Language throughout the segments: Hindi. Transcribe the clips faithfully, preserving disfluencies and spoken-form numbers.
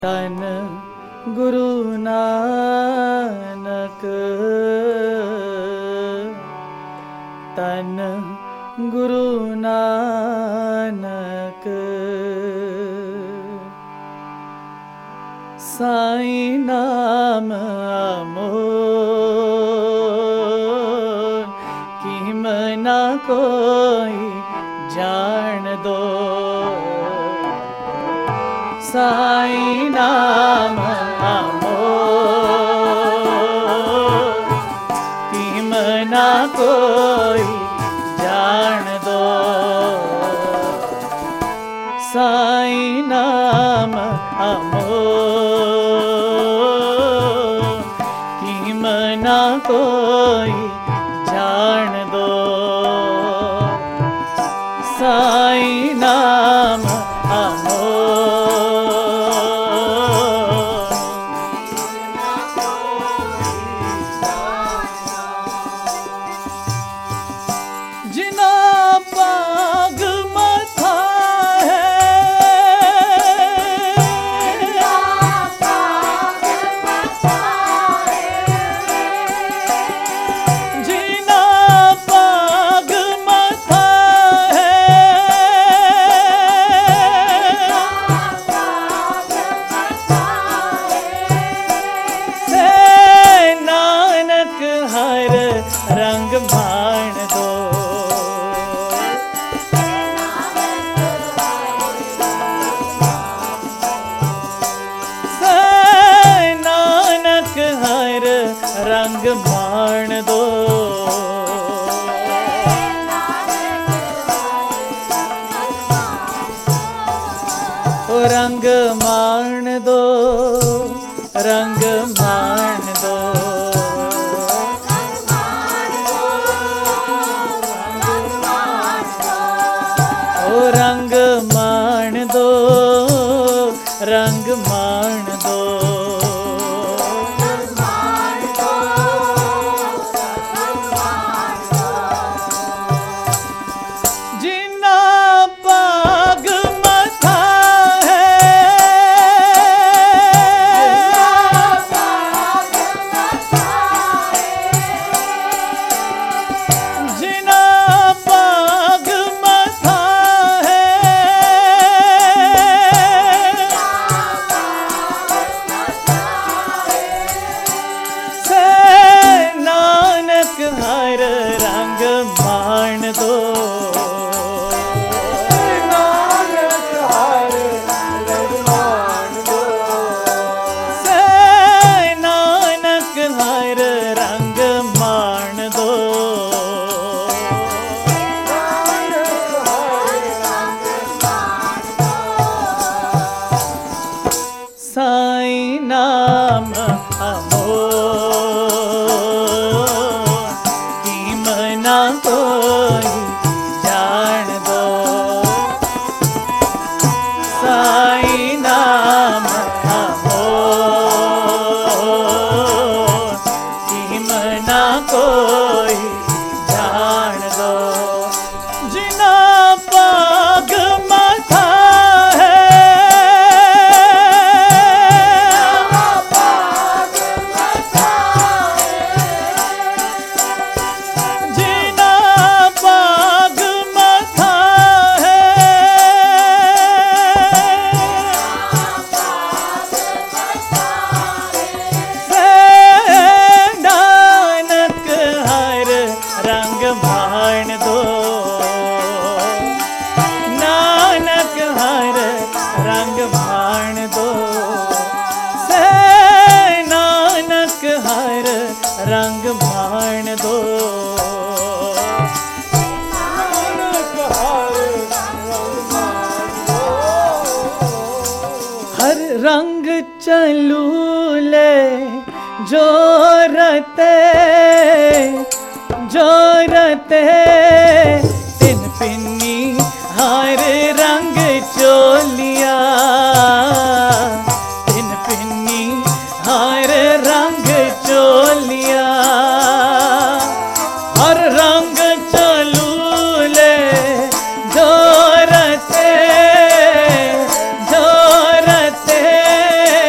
तन गुरु नानक, तन गुरु नानक। साईं नाम अमोल, कीम ना कोई जान दो। साईं नाम अमोल, कीम ना कोई जान दो। साईं नाम अमोल, कीम ना कोई जान दो। साईं नाम अमोल, जिना पाग मथा है, जिना पाग मथा है, से नानक हर रंग भाण दो। नानक हर रंग भाण दो। ओ रंग मान दो, रंग मान दो। ओ रंग मान दो, रंग मान दो। जिना पाग मथा है, जिना पाग मथा है, से नानक हर रंग मान दो। नानक हर रंग मान दो। से नानक हर रंग मान दो। साईं नाम अमोल, कीम ना कोई जान दो। साईं नाम अमोल, कीम ना कोई जान दो। जिना पाग मथा है, जिना पाग मथा है, से नानक हर रंग भाण दो। नानक हर रंग भाण दो। से नानक हर रंग भाण दो। नानक हर रंग भाण दो। हर रंग चलू ले जोरते, जोरते तिन पिन्नी हर रंग चोलिया। तिन पिन्नी हर रंग चोलिया। हर रंग चलू ले जोरते, जोरते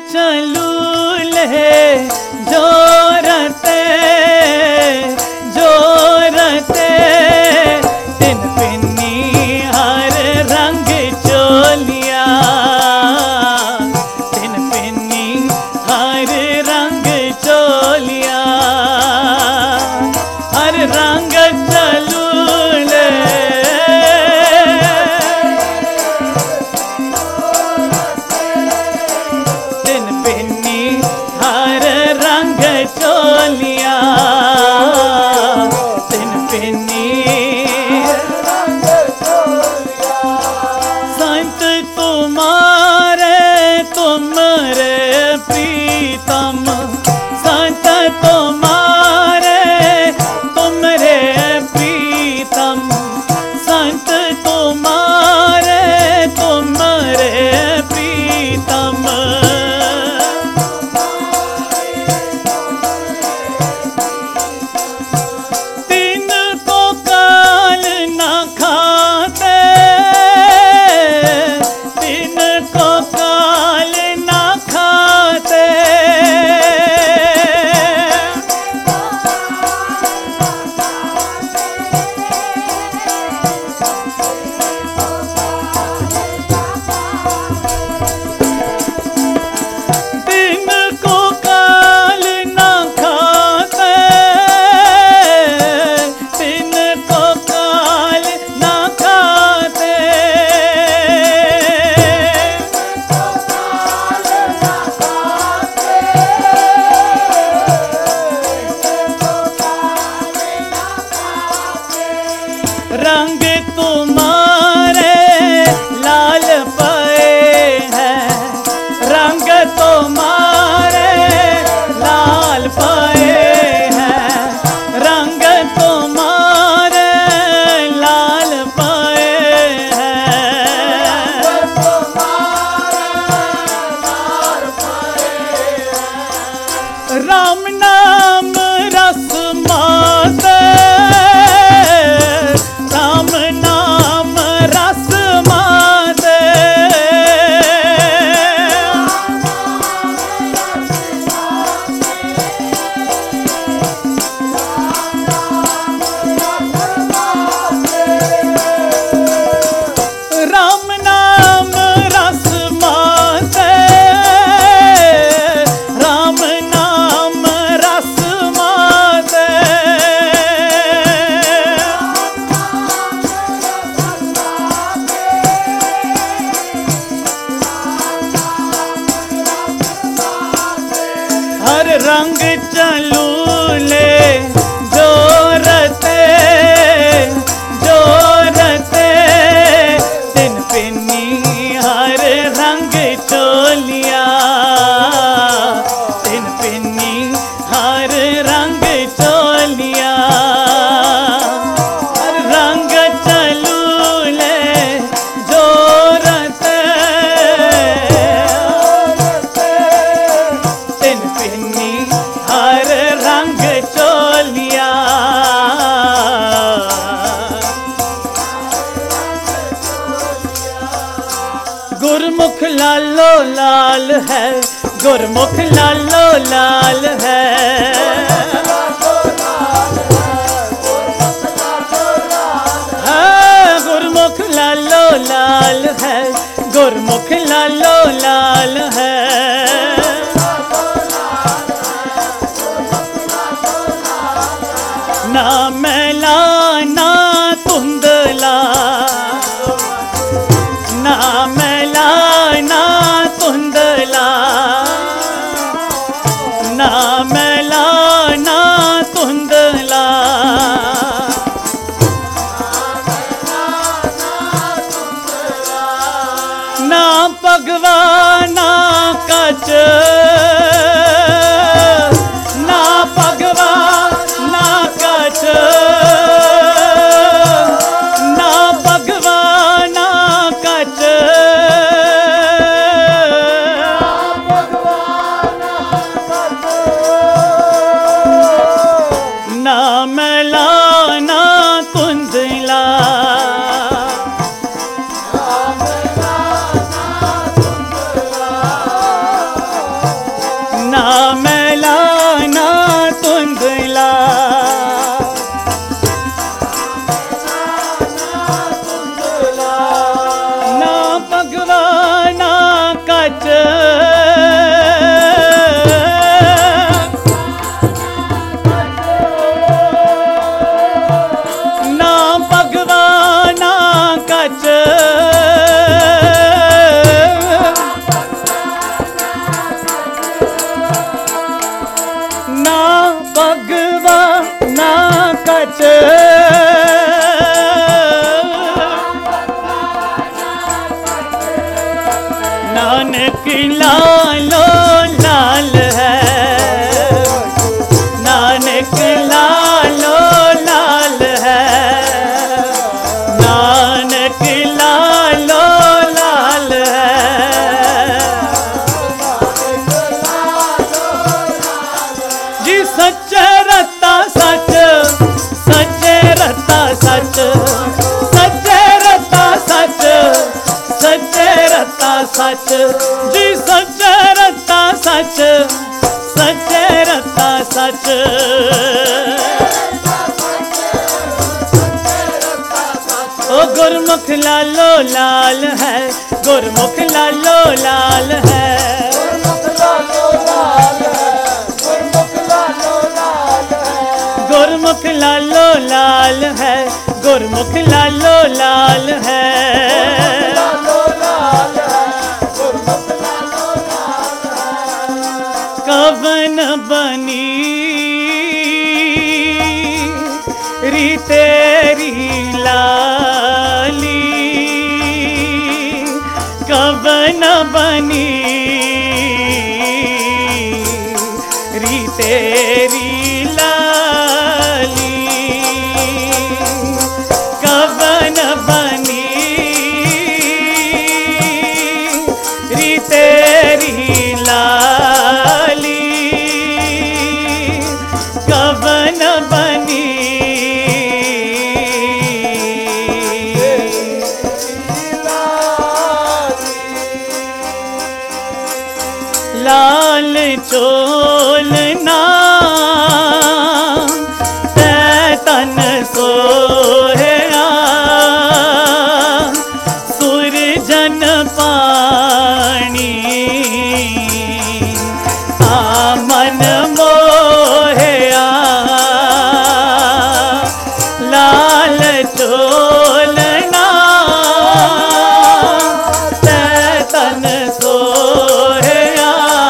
चलूले जोरते जोरते तिन पिन्नी हर रंग चोलिया तिन पिन्नी हर रंग चोलिया हर रंग चलूले तिन पिन्नी हर रंग चोलिया तिन पिन्नी संत तुम्हारे तुमरे प्रीतम संत तुम्हारे तुमरे प्रीतम संत तुम्हारे तुमरे प्रीतम तीन को काल न खाते तीन को काल न खाते दिन को काल न खाते दिन को काल न खाते रंग तुम्हारे लाल पाए हैं रंग तुम्हारे लाल पाए हैं रंग तुम्हारे लाल पाए हैं राम नाम रस माते राम नाम रस माते राम नाम रस माते राम नाम रस माते हर रंग चलूले जोरते जोरते तिन पिन्नी हर रंग चोलिया तिन पिन्नी हर रंग चोलिया हर रंग चलूले जोरते तिन पिन्नी हर रंग चोलिया गुरमुख लालो लाल है गुरमुख लालो लाल है हाँ, गुरमुख लालो लाल है गुरमुख लालो लाल है ना मैला ना धुंधला ना मैला ना धुंधला ना मैला ना धुंधला ना भगवाना कच ना भगवाना कच ना भगवाना कच ना मैला ना धुंधला नानक लालो लाल है, नानक लालो लाल है, नानक लालो लाल है। जी सच्चे रता सच, सच्चे रता सच, सच्चे रता सच, सच्चे रता सच, जी सच्चे रता सच, सच्चे रता सच। ओ गुरमुख लालो लाल है, गुरमुख लालो लाल है, गुरमुख लालो लाल है, गुरमुख लालो लाल है। कवन बनी री तेरी लाली, कवन बनी री तेरी लाली, कवन बनी री तेरी लाली, कवन बनी लाल चोलना तन सोहया, सुरजन पानी आमन मोहया, लाल चोलना तन सोहया,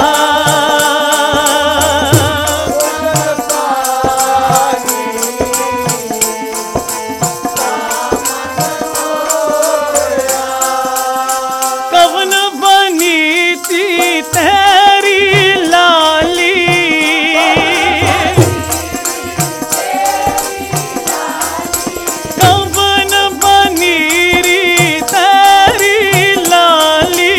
कवन बनी थी तेरी लाली, कवन बनी री तेरी लाली,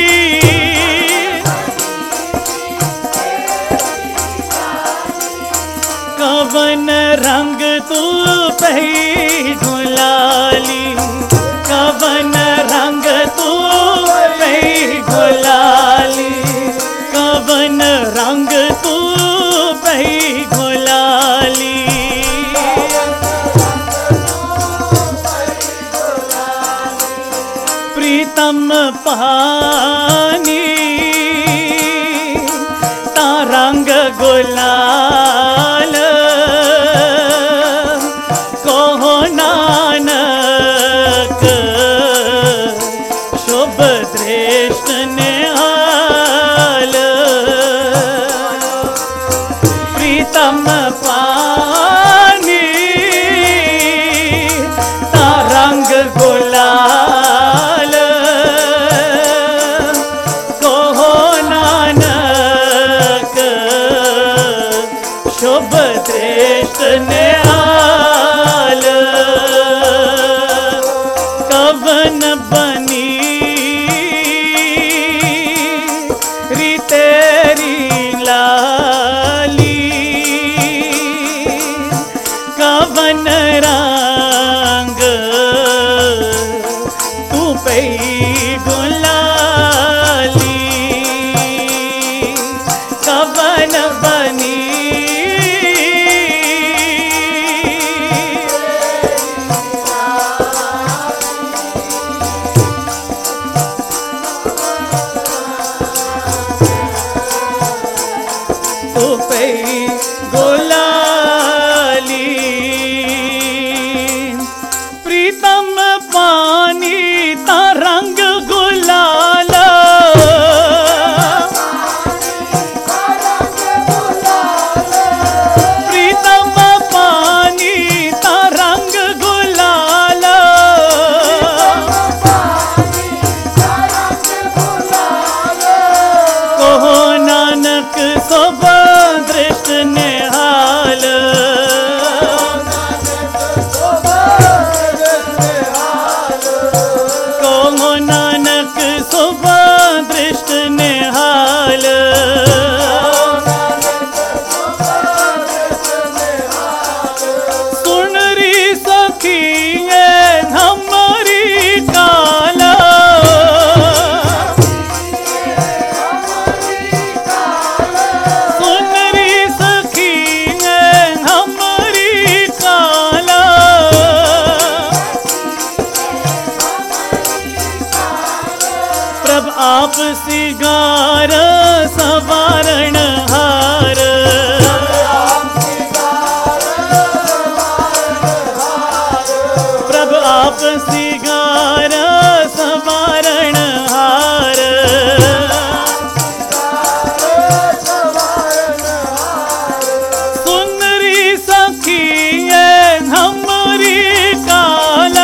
कवन रंग तू पही गुलाली, कवन रंग तू पही गुलाली, कवन रंग तू पही गुलाली, प्रीतम पानी ता रंग गुलाल, कहो नानक शुभ दृष्ट निहाल, प्रीतम पानी ता रंग गुलाल, कहो नानक शुभ दृष्ट निहाल, कवन बनी री तेरी लाली, कवन रंग तू पई गुलाली, कवन बनी तू पई गुलाली, प्रीतम पानी ता रंग गुलाल, प्रीतम पानी ता रंग गुलाल, प्रभ आप सिगार सवारण हार, प्रभ आप सिगार सवारण हार, सुंदरी सखी हमरी काला,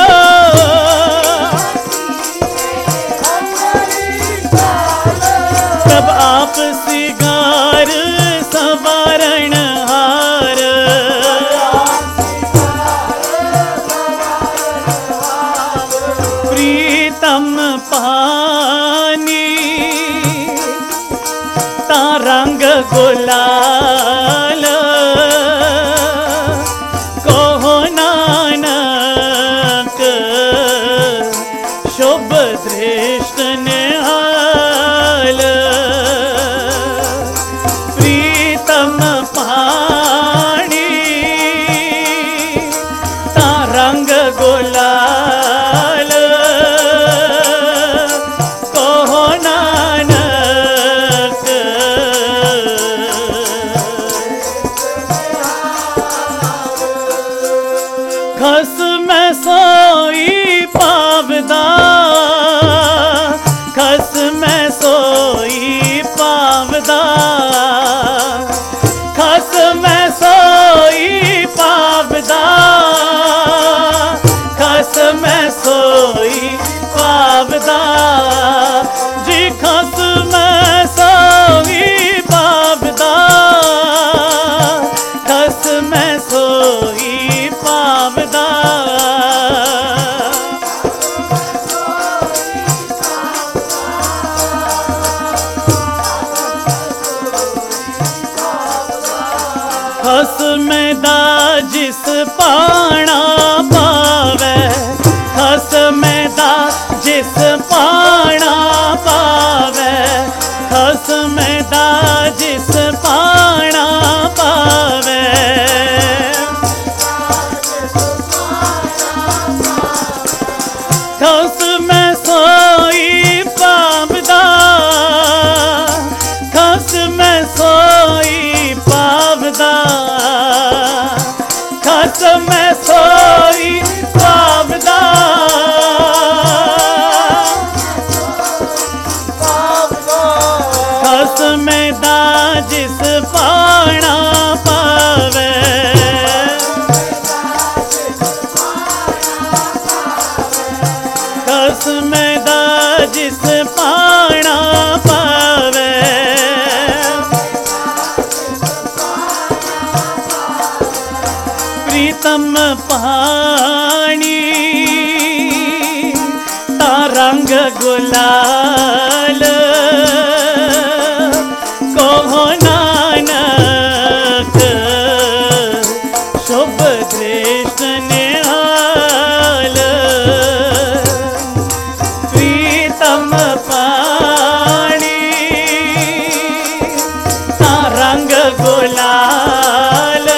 प्रभ आप सिगार सवारण हार, प्रीतम पानी ता रंग गुलाल, कहो नानक शुभ दृष्ट निहाल, प्रीतम पानी ता रंग गुलाल, कहो नानक खस में सोई पावदा, खस में सोई पावदा, खस में सोई पावदा, खस में सोई पावदा, जी खस में सोई पावदा, खस में सोई पावदा, खस में दा जिस पाना पावे, खस में दा जिस पाना पावे, खस में दा जिस पाना पावे, खस में सोई पावदा, खस में सोई पावदा, खस में सोई पावदा, खस में दा जिस पाना पावे, खस में दा जिस पाना पावे, प्रीतम पानी ता रंग गुलाल, कहो नानक शुभ दृष्ट निहाल, प्रीतम पानी ता रंग गुलाल,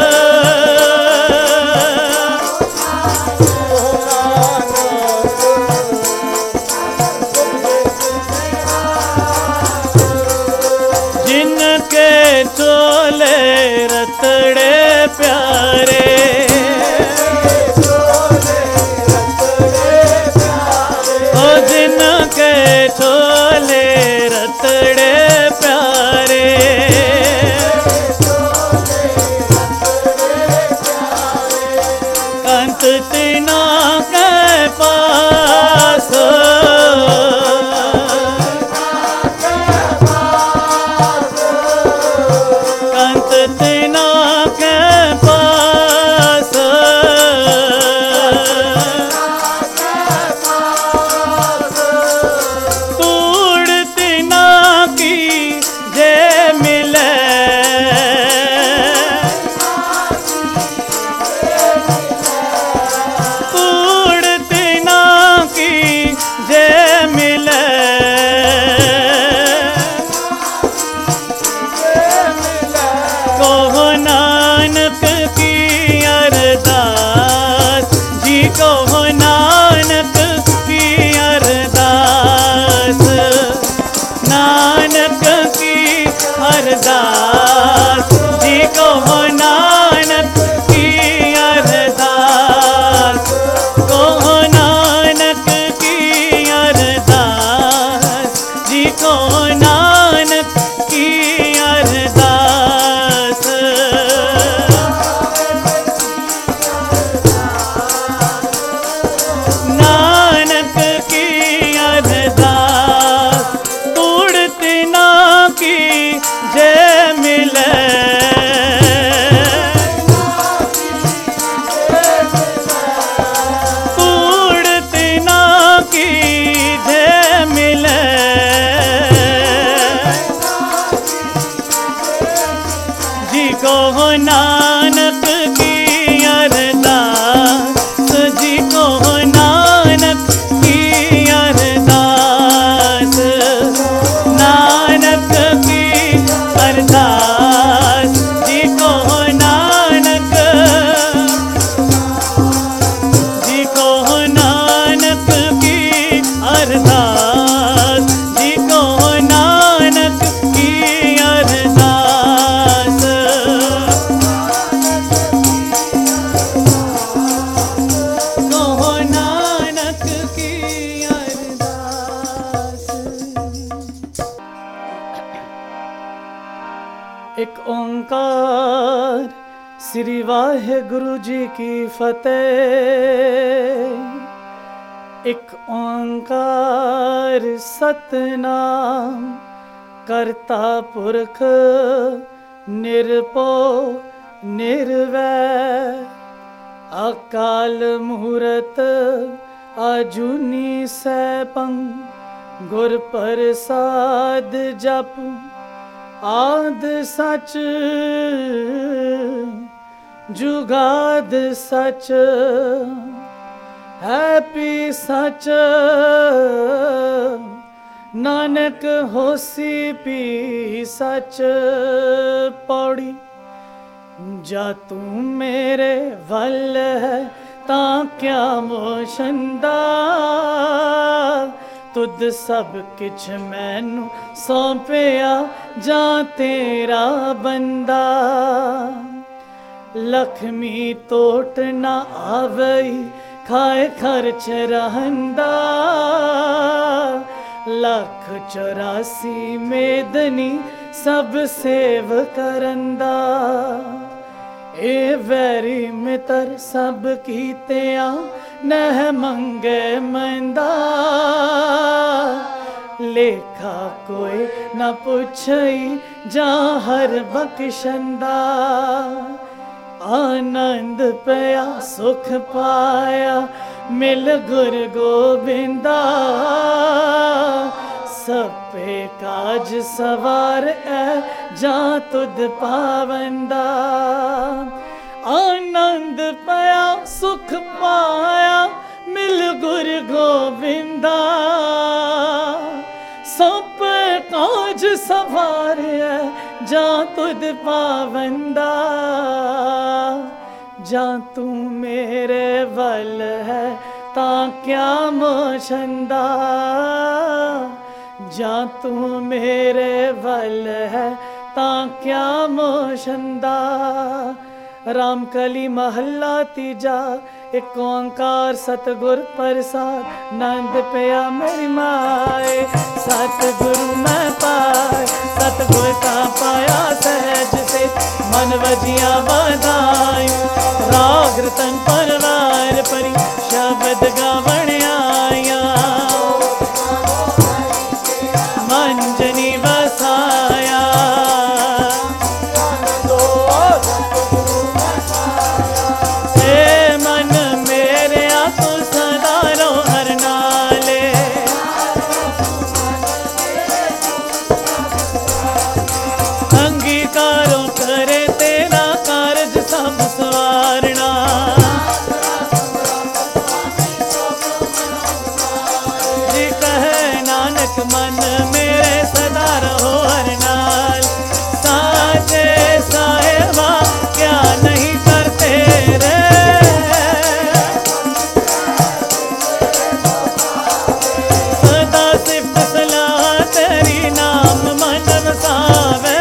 जिनके चोले रतड़े प्यारे, ओ जिनके चोले रतड़े प्यारे, कंत तिना के पास, कंत तिना के पास, तूड़ तिना एक ओंकार श्री वाहेगुरु जी की फतेह। एक ओंकार सतनाम करता पुरख निरपो निर्वैर। अकाल मूरत आजुनी सैपं गुर प्रसाद जप। आद सच जुगाद सच है पी सच। नानक होसी पी सच पौड़ी। जा तू मेरे वल है ता क्या मोशंदा। तुद सब किछ मैनू सौंपिया जा तेरा बंदा। लक्ष्मी तोट ना आवई खाए खर्च रहंदा। लख चौरासी मेदनी सब सेव करंदा। ए वैरी मितर सब कीतिया नह मंगे मंदा। लेखा कोई न पुछई जा हर बख्शंदा। आनंद पया सुख पाया मिल गुर गोबिंदा। सपे काज सवार है जा तुद पावंदा। आनंद पया सुख पाया मिल गुर गोबिंदा। सब काज सवार है जा तुद पावंदा। जा तू मेरे वल है ता क्या मोशंदा। जा तू मेरे वल है ता क्या मोशंदा। रामकली महल्ला तीजा। एक ओंकार सतगुर प्रसाद नंद पिया मेरी माए। सतगुरु मैं पाए सतगुर का पाया सहज से मन वजिया बधाई। राग रतन परवार परी शब्द गावण आया। मंजनी वसाया मन मेरे सदा रहो हर नाल। साचे साहेबा क्या नहीं करते रे। सदा सिफ्त सलाह तेरी नाम मन वसावे।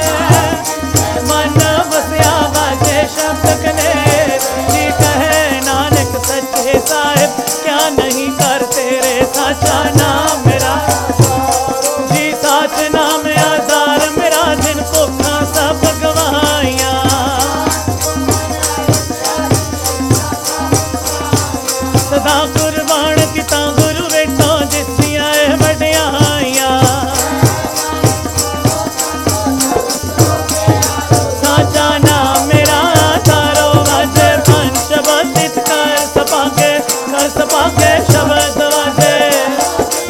मन वसया बाजे शब्द कने जी कहे नानक सच्चे साहिब क्या नहीं करते रे। साचा नाम मेरा साच नाम आधार मेरा जिन कोखा सब गवाइया। सदा कुर्बान किता गुरु बेटो जिसदियां ए वड्याइया। साचा नाम मेरा तारो वाजे पंच बंदित कर सपाके कर सपाके शब्द वाजे।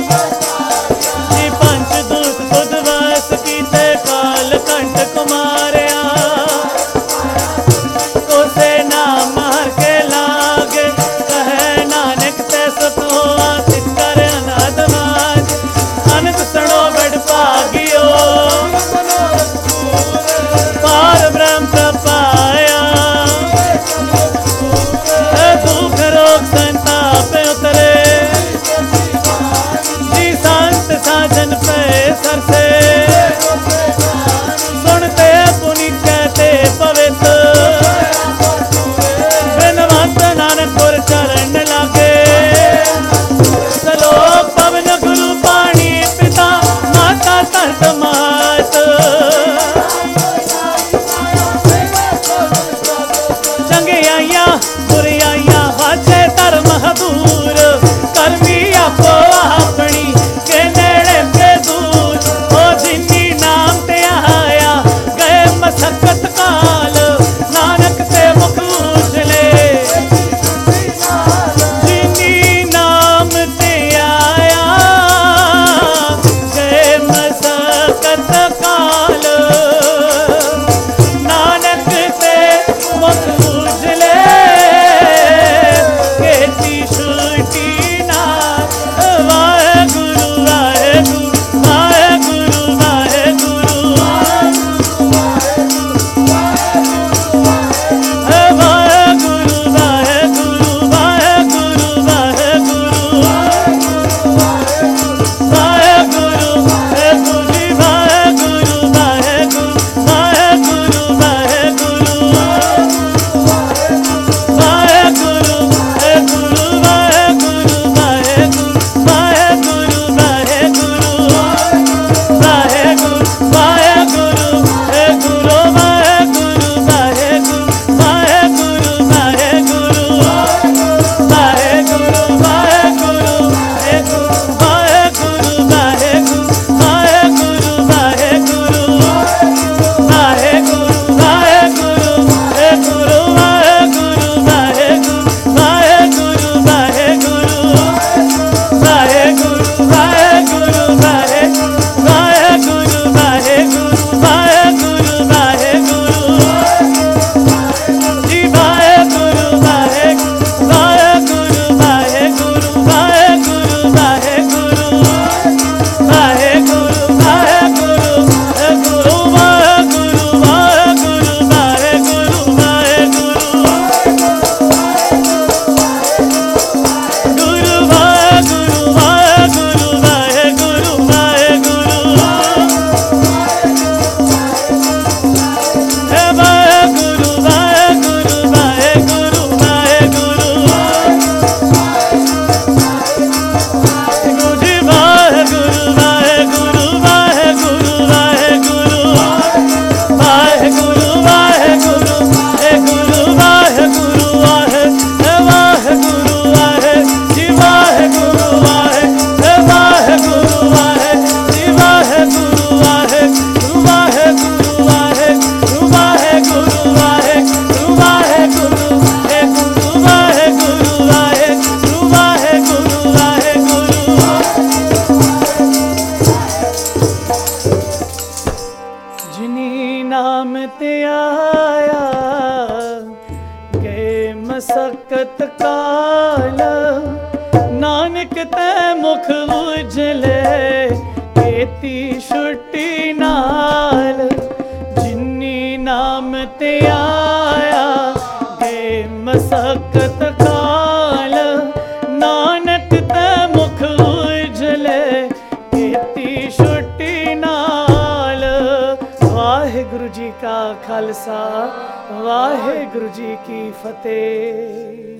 ਵਾਹਿਗੁਰੂ ਜੀ ਕਾ ਖਾਲਸਾ ਵਾਹਿਗੁਰੂ ਜੀ ਕੀ ਫਤਿਹ।